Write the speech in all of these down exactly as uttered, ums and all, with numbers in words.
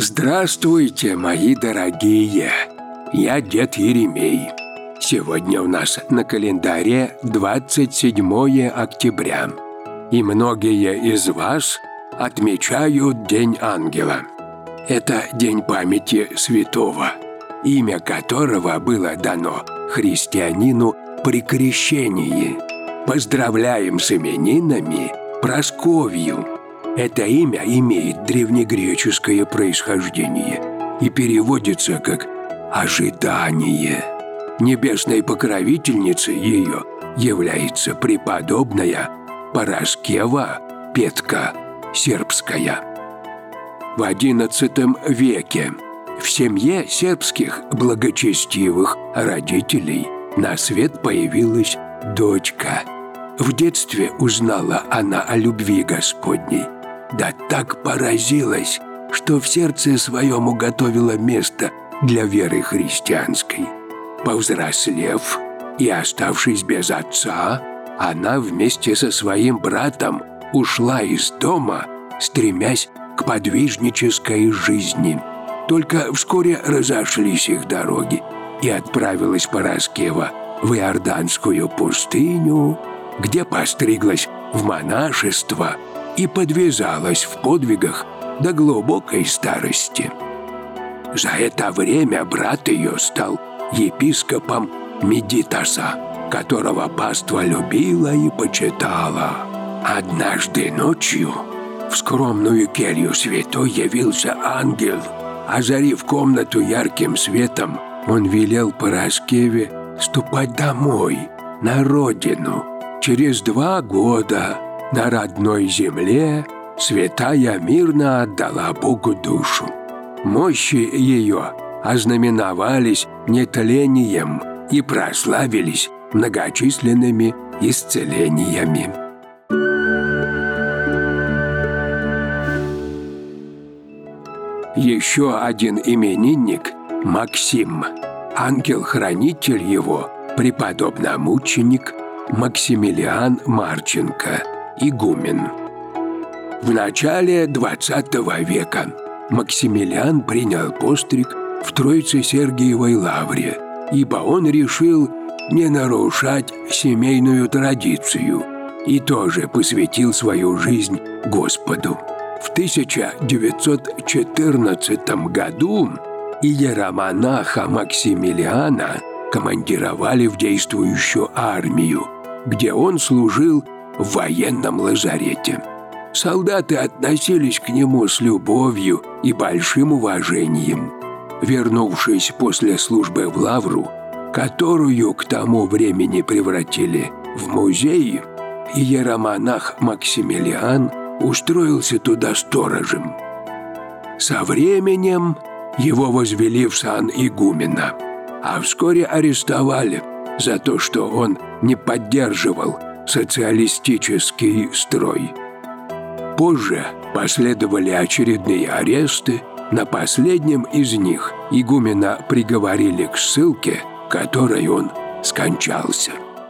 Здравствуйте, мои дорогие! Я дед Еремей. Сегодня у нас на календаре двадцать седьмое октября, и многие из вас отмечают День Ангела. Это день памяти святого, имя которого было дано христианину при крещении. Поздравляем с именинами Прасковью. Это имя имеет древнегреческое происхождение и переводится как «ожидание». Небесной покровительницей ее является преподобная Параскева Петка Сербская. В одиннадцатом веке в семье сербских благочестивых родителей на свет появилась дочка. В детстве узнала она о любви Господней, да так поразилась, что в сердце своем уготовила место для веры христианской. Повзрослев и оставшись без отца, она вместе со своим братом ушла из дома, стремясь к подвижнической жизни. Только вскоре разошлись их дороги, и отправилась Параскева в Иорданскую пустыню, где постриглась в монашество и подвязалась в подвигах до глубокой старости. За это время брат ее стал епископом Медитаса, которого паства любила и почитала. Однажды ночью в скромную келью святой явился ангел. Озарив комнату ярким светом, он велел Параскеве ступать домой, на родину. Через два года на родной земле святая мирно отдала Богу душу. Мощи ее ознаменовались нетлением и прославились многочисленными исцелениями. Еще один именинник – Максим. Ангел-хранитель его – преподобномученик Максимилиан Марченко, игумен. В начале двадцатого века Максимилиан принял постриг в Троице-Сергиевой лавре, ибо он решил не нарушать семейную традицию и тоже посвятил свою жизнь Господу. В тысяча девятьсот четырнадцатом году иеромонаха Максимилиана командировали в действующую армию, где он служил в военном лазарете. Солдаты относились к нему с любовью и большим уважением. Вернувшись после службы в лавру, которую к тому времени превратили в музей, иеромонах Максимилиан устроился туда сторожем. Со временем его возвели в сан игумена, а вскоре арестовали за то, что он не поддерживал социалистический строй. Позже последовали очередные аресты. На последнем из них игумена приговорили к ссылке, которой он скончался.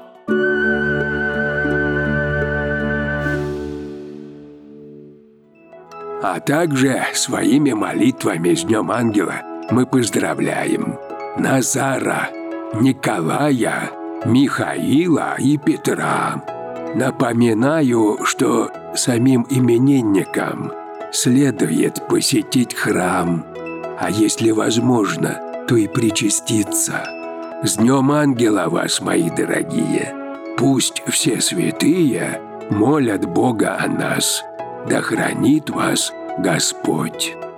А также своими молитвами с Днем Ангела мы поздравляем Назара, Николая, Михаила и Петра. Напоминаю, что самим именинникам следует посетить храм, а если возможно, то и причаститься. С Днем Ангела вас, мои дорогие! Пусть все святые молят Бога о нас, да хранит вас Господь.